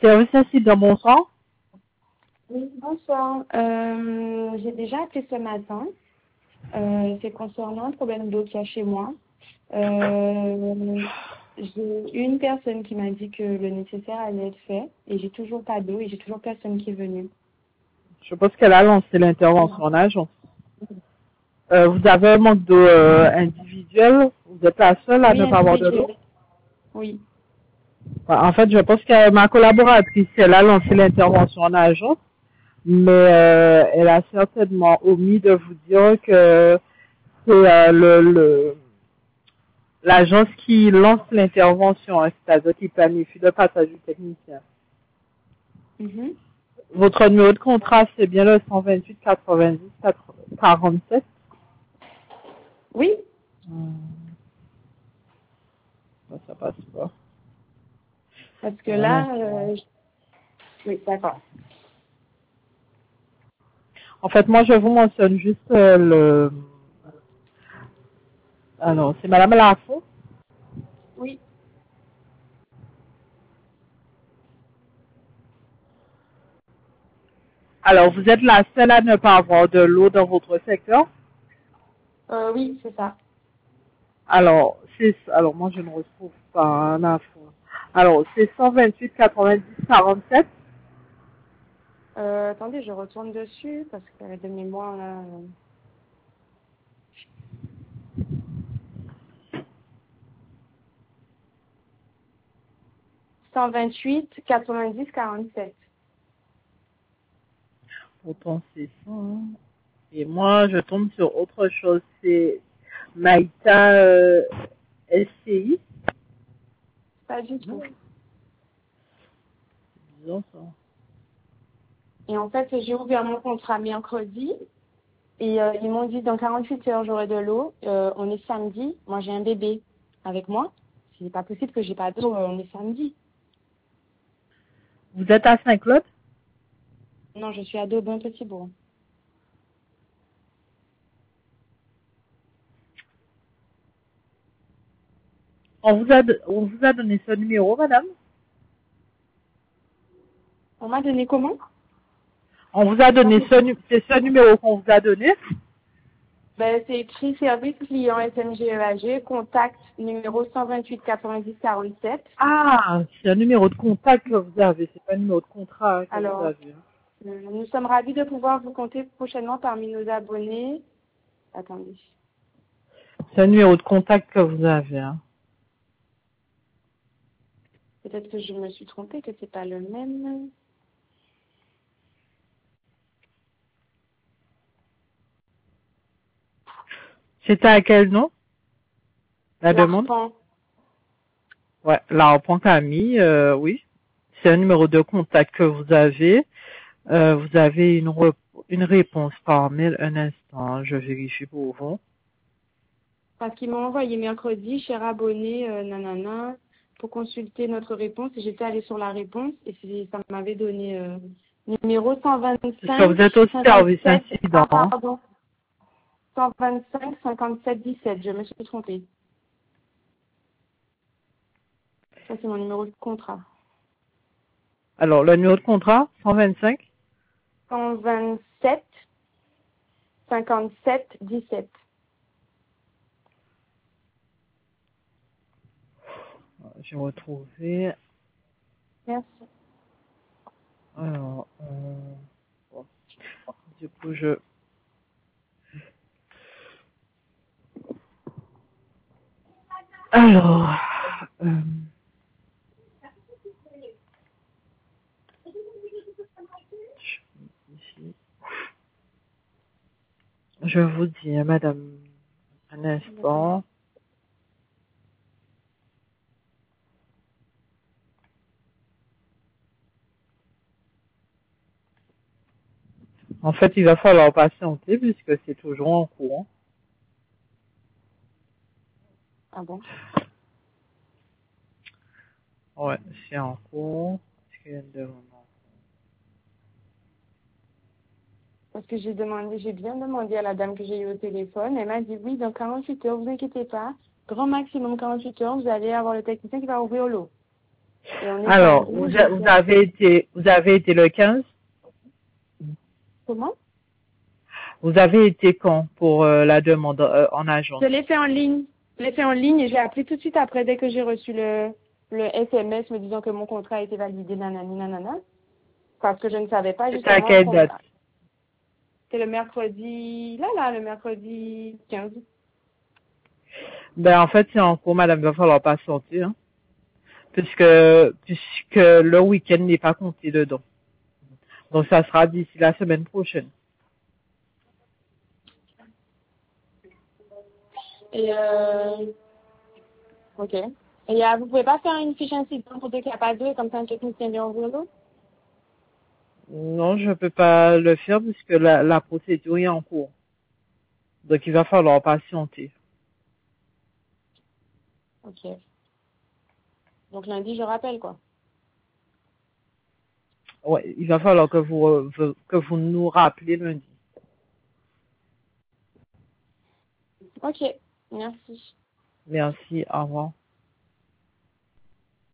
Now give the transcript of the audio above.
Service incident, bonsoir. Oui, bonsoir. J'ai déjà appelé ce matin. C'est concernant un problème d'eau qu'il y a chez moi. J'ai une personne qui m'a dit que le nécessaire allait être fait et j'ai toujours pas d'eau et j'ai toujours personne qui est venu. Je pense qu'elle a lancé l'intervention en agence. Vous avez un manque d'eau individuel. Vous êtes la seule à Oui, ne pas avoir de l'eau. individuel. Oui. En fait, je pense que ma collaboratrice, elle a lancé l'intervention en agence, mais elle a certainement omis de vous dire que c'est l'agence qui lance l'intervention, hein, c'est-à-dire qui planifie le passage du technicien. Mhm. Votre numéro de contrat, c'est bien le 128 90 47. Oui. Ça passe pas. Parce que Voilà. là, oui, d'accord. En fait, moi, je vous mentionne juste Alors, c'est Madame Lafont. Oui. Alors, vous êtes la seule à ne pas avoir de l'eau dans votre secteur. Oui, c'est ça. Alors, moi, je ne retrouve pas l'info. Alors, c'est 128 90 47. Attendez, je retourne dessus parce que de mémoire là. 128 90 47. Pourtant, c'est ça. Hein. Et moi, je tombe sur autre chose. C'est Maïta SCI. Pas du tout. Disons ça. Et en fait, j'ai ouvert mon contrat mercredi et ils m'ont dit dans 48 heures j'aurai de l'eau. On est samedi. Moi j'ai un bébé avec moi. C'est pas possible que j'ai pas d'eau. On est samedi. Vous êtes à Saint-Claude? Non, je suis à Daubin Petit Bourg. On vous a donné ce numéro, madame? On m'a donné comment? On vous a donné c'est ce numéro qu'on vous a donné? Ben, c'est écrit service client SMGEAG, contact numéro 128 90 47. Ah, c'est un numéro de contact que vous avez, c'est pas un numéro de contrat que vous Alors, avez. nous sommes ravis de pouvoir vous compter prochainement parmi nos abonnés. Attendez. C'est un numéro de contact que vous avez. Hein. Peut-être que je me suis trompée, que c'est pas le même. C'était à quel nom? La demande? L'ARPAN. Ouais, l'arpent Camille, oui. C'est un numéro de contact que vous avez. Vous avez une réponse par mail. Un instant, je vérifie pour vous. Parce qu'ils m'ont envoyé mercredi, cher abonné, nanana, pour consulter notre réponse. Et j'étais allée sur la réponse et ça m'avait donné numéro Parce que 125 vous êtes au service 57. incident. Ah, pardon. 125 57 17. Je me suis trompée. Ça, c'est mon numéro de contrat. Alors, le numéro de contrat, 125. 127 57 17. J'ai retrouvé. Merci. Alors, bon, du coup, Alors, ici, je vous dis, hein, madame, un instant. En fait, il va falloir patienter puisque c'est toujours en cours. Ah bon? Ouais, c'est en cours. Est-ce qu'il y a une demande? Parce que j'ai bien demandé à la dame que j'ai eue au téléphone. Elle m'a dit oui, dans 48 heures, vous inquiétez pas. Grand maximum 48 heures, vous allez avoir le technicien qui va ouvrir l'eau. Et on est Alors, samedi, je vous sais. avez été le 15? Comment? Vous avez été quand pour la demande en agence? Je l'ai fait en ligne. Je l'ai fait en ligne et j'ai appelé tout de suite après dès que j'ai reçu le SMS me disant que mon contrat a été validé, nanani, nanana. Parce que je ne savais pas C'était à justement quelle qu'on... date? C'était le mercredi... le mercredi 15. Ben, en fait, c'est en cours, madame, il va falloir patienter, hein, puisque le week-end n'est pas compté dedans. Donc, ça sera d'ici la semaine prochaine. Et ok. Et vous pouvez pas faire une fiche incident pour dire qu'il n'y a pas d'eau et comme ça un technicien vient ouvrir l'eau? Non, je peux pas le faire puisque la procédure est en cours. Donc, il va falloir patienter. Ok. Donc lundi, je rappelle quoi. Ouais, il va falloir que vous nous rappelez lundi. Ok. Merci. Merci, au revoir.